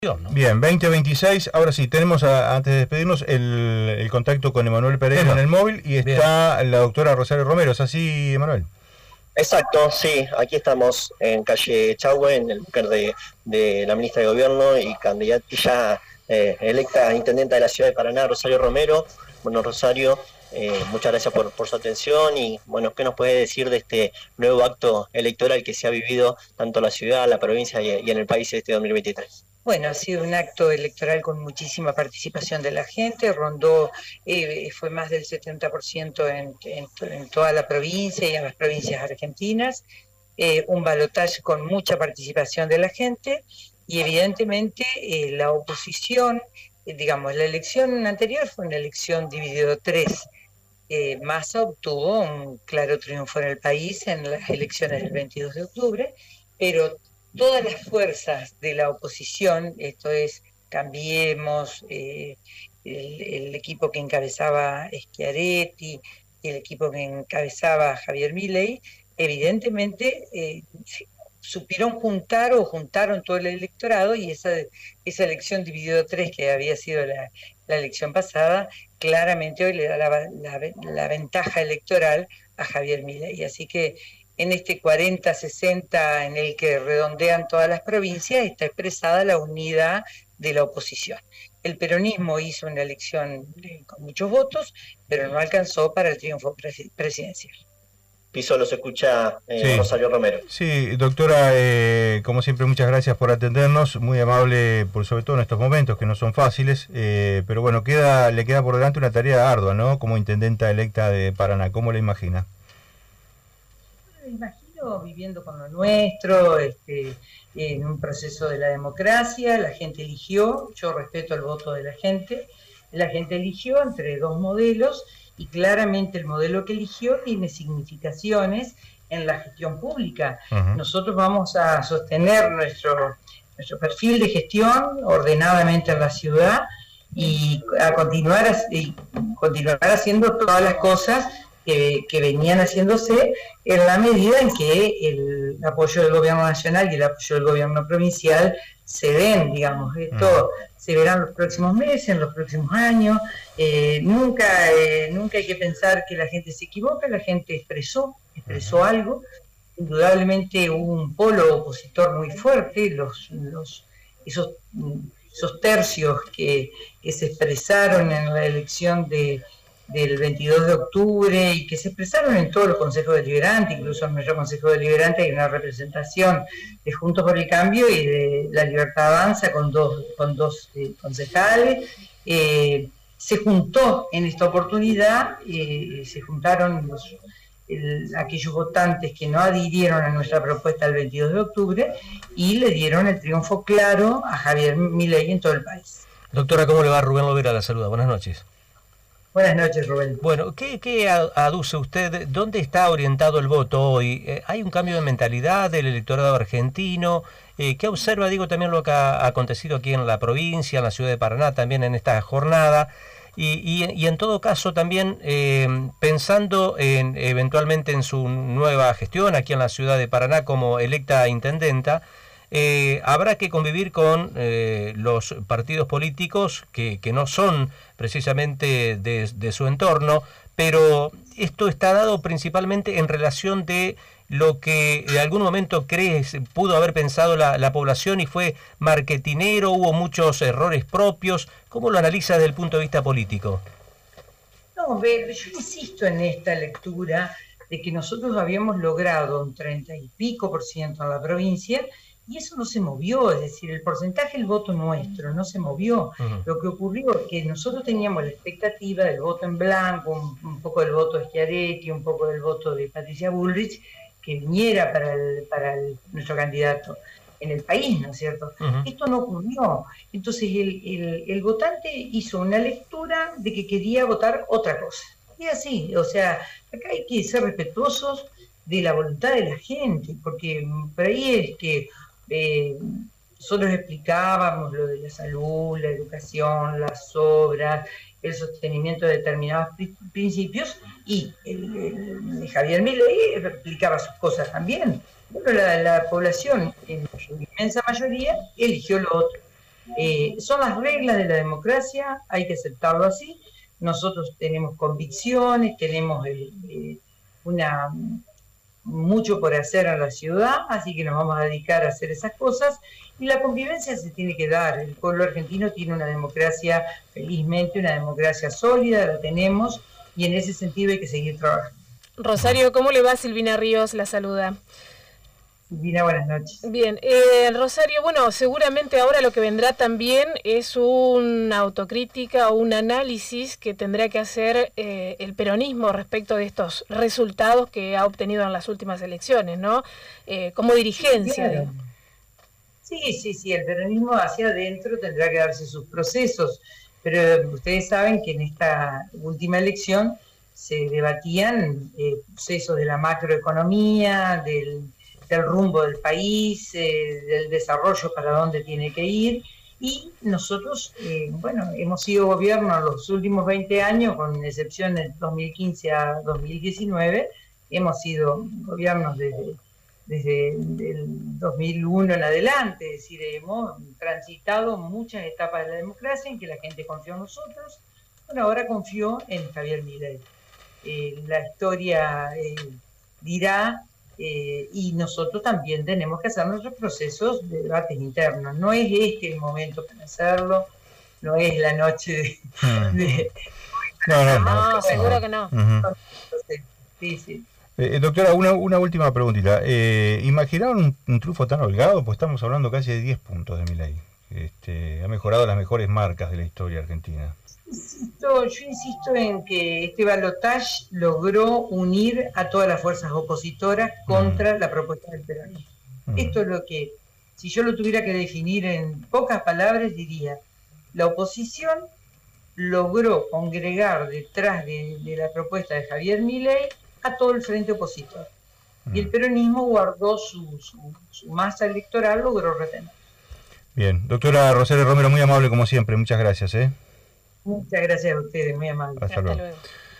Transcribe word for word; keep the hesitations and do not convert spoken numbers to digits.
¿no? Bien, veinte veintiséis, ahora sí, tenemos a, antes de despedirnos el, el contacto con Emanuel Pereira Bien. en el móvil y está Bien. la doctora Rosario Romero, ¿es así, Emanuel? Exacto, sí, aquí estamos en calle Chahue, en el búnker de, de la ministra de Gobierno y candidata ya eh, electa intendenta de la ciudad de Paraná, Rosario Romero. Bueno, Rosario, eh, muchas gracias por, por su atención y, bueno, ¿qué nos puede decir de este nuevo acto electoral que se ha vivido tanto en la ciudad, la provincia y, y en el país este dos mil veintitrés? Bueno, ha sido un acto electoral con muchísima participación de la gente, rondó, eh, fue más del setenta por ciento en, en, en toda la provincia y en las provincias argentinas, eh, un balotaje con mucha participación de la gente y evidentemente eh, la oposición, eh, digamos, la elección anterior fue una elección dividido tres. Eh, Massa obtuvo un claro triunfo en el país en las elecciones del veintidós de octubre, pero todas las fuerzas de la oposición, esto es Cambiemos, eh, el, el equipo que encabezaba Schiaretti, el equipo que encabezaba Javier Milei, evidentemente eh, supieron juntar o juntaron todo el electorado y esa, esa elección dividido tres que había sido la, la elección pasada, claramente hoy le da la, la, la ventaja electoral a Javier Milei. Así que en este cuarenta sesenta en el que redondean todas las provincias está expresada la unidad de la oposición. El peronismo hizo una elección con muchos votos, pero no alcanzó para el triunfo presidencial. Piso los escucha eh, sí. Rosario Romero. Sí, doctora, eh, como siempre, muchas gracias por atendernos, muy amable, por sobre todo en estos momentos que no son fáciles, eh, pero bueno, queda, le queda por delante una tarea ardua, ¿no? Como intendenta electa de Paraná, ¿cómo la imagina? Me imagino viviendo con lo nuestro, este, en un proceso de la democracia, la gente eligió, yo respeto el voto de la gente, la gente eligió entre dos modelos y claramente el modelo que eligió tiene significaciones en la gestión pública. Uh-huh. Nosotros vamos a sostener nuestro, nuestro perfil de gestión ordenadamente en la ciudad y a continuar, y continuar haciendo todas las cosas Que, que venían haciéndose en la medida en que el apoyo del gobierno nacional y el apoyo del gobierno provincial se den, digamos, esto mm. se verá en los próximos meses, en los próximos años, eh, nunca, eh, nunca hay que pensar que la gente se equivoca, la gente expresó, expresó mm. algo, indudablemente hubo un polo opositor muy fuerte, los, los, esos, esos tercios que, que se expresaron en la elección de del veintidós de octubre y que se expresaron en todos los consejos deliberantes, incluso en nuestro consejo deliberante hay una representación de Juntos por el Cambio y de La Libertad Avanza con dos, con dos eh, concejales. Eh, se juntó en esta oportunidad, eh, se juntaron los, el, aquellos votantes que no adhirieron a nuestra propuesta el veintidós de octubre y le dieron el triunfo claro a Javier Milei en todo el país. Doctora, ¿cómo le va? Rubén Lovera la saluda. Buenas noches. Buenas noches, Rubén. Bueno, ¿qué, qué aduce usted? ¿Dónde está orientado el voto hoy? Eh, ¿Hay un cambio de mentalidad del electorado argentino? Eh, ¿Qué observa, digo, también lo que ha acontecido aquí en la provincia, en la ciudad de Paraná, también en esta jornada? Y, y, y en todo caso también eh, pensando en eventualmente en su nueva gestión aquí en la ciudad de Paraná como electa intendenta, Eh, habrá que convivir con eh, los partidos políticos que, que no son precisamente de, de su entorno, pero esto está dado principalmente en relación de lo que en algún momento crees pudo haber pensado la, la población y fue marketinero, hubo muchos errores propios. ¿Cómo lo analiza desde el punto de vista político? No, yo insisto en esta lectura de que nosotros habíamos logrado un treinta y pico por ciento en la provincia y eso no se movió, es decir, el porcentaje del voto nuestro no se movió. Uh-huh. Lo que ocurrió es que nosotros teníamos la expectativa del voto en blanco, un, un poco del voto de Schiaretti, un poco del voto de Patricia Bullrich, que viniera para, el, para el, nuestro candidato en el país, ¿no es cierto? Uh-huh. Esto no ocurrió. Entonces el, el, el votante hizo una lectura de que quería votar otra cosa. Y así, o sea, acá hay que ser respetuosos de la voluntad de la gente, porque por ahí es que Eh, nosotros explicábamos lo de la salud, la educación, las obras, el sostenimiento de determinados pri- principios y el, el, el Javier Milei explicaba sus cosas también. Bueno, la, la población, en su inmensa mayoría, eligió lo otro. Eh, son las reglas de la democracia, hay que aceptarlo así. Nosotros tenemos convicciones, tenemos el, eh, una, mucho por hacer en la ciudad, así que nos vamos a dedicar a hacer esas cosas. Y la convivencia se tiene que dar. El pueblo argentino tiene una democracia, felizmente, una democracia sólida, la tenemos, y en ese sentido hay que seguir trabajando. Rosario, ¿cómo le va? Silvina Ríos la saluda. Silvina, buenas noches. Bien, eh, Rosario, bueno, seguramente ahora lo que vendrá también es una autocrítica o un análisis que tendrá que hacer eh, el peronismo respecto de estos resultados que ha obtenido en las últimas elecciones, ¿no? Eh, como dirigencia. Sí, claro. sí, sí, sí, el peronismo hacia adentro tendrá que darse sus procesos, pero ustedes saben que en esta última elección se debatían eh, procesos de la macroeconomía, del del rumbo del país, eh, del desarrollo para dónde tiene que ir, y nosotros, eh, bueno, hemos sido gobierno los últimos veinte años, con excepción del dos mil quince a dos mil diecinueve, hemos sido gobiernos desde, desde el dos mil uno en adelante, es decir, hemos transitado muchas etapas de la democracia en que la gente confió en nosotros, bueno, ahora confió en Javier Milei. Eh, la historia eh, dirá. Eh, y nosotros también tenemos que hacer nuestros procesos de debates internos. No es este el momento para hacerlo, no es la noche de... Hmm. de no, no, no, no, seguro no. que no. Uh-huh. Sí, sí. Eh, doctora, una, una última preguntita. Eh, ¿Imaginaron un, un triunfo tan holgado? Pues estamos hablando casi de diez puntos de Milei. Este, ha mejorado las mejores marcas de la historia argentina. Insisto, yo insisto en que este balotaje logró unir a todas las fuerzas opositoras contra mm. la propuesta del peronismo. Mm. Esto es lo que, si yo lo tuviera que definir en pocas palabras, diría, la oposición logró congregar detrás de, de la propuesta de Javier Milei a todo el frente opositor. Mm. Y el peronismo guardó su, su, su masa electoral, logró retener. Bien, doctora Rosario Romero, muy amable como siempre, muchas gracias. ¿eh? Muchas gracias a ustedes, muy amable. Hasta, Hasta luego. luego.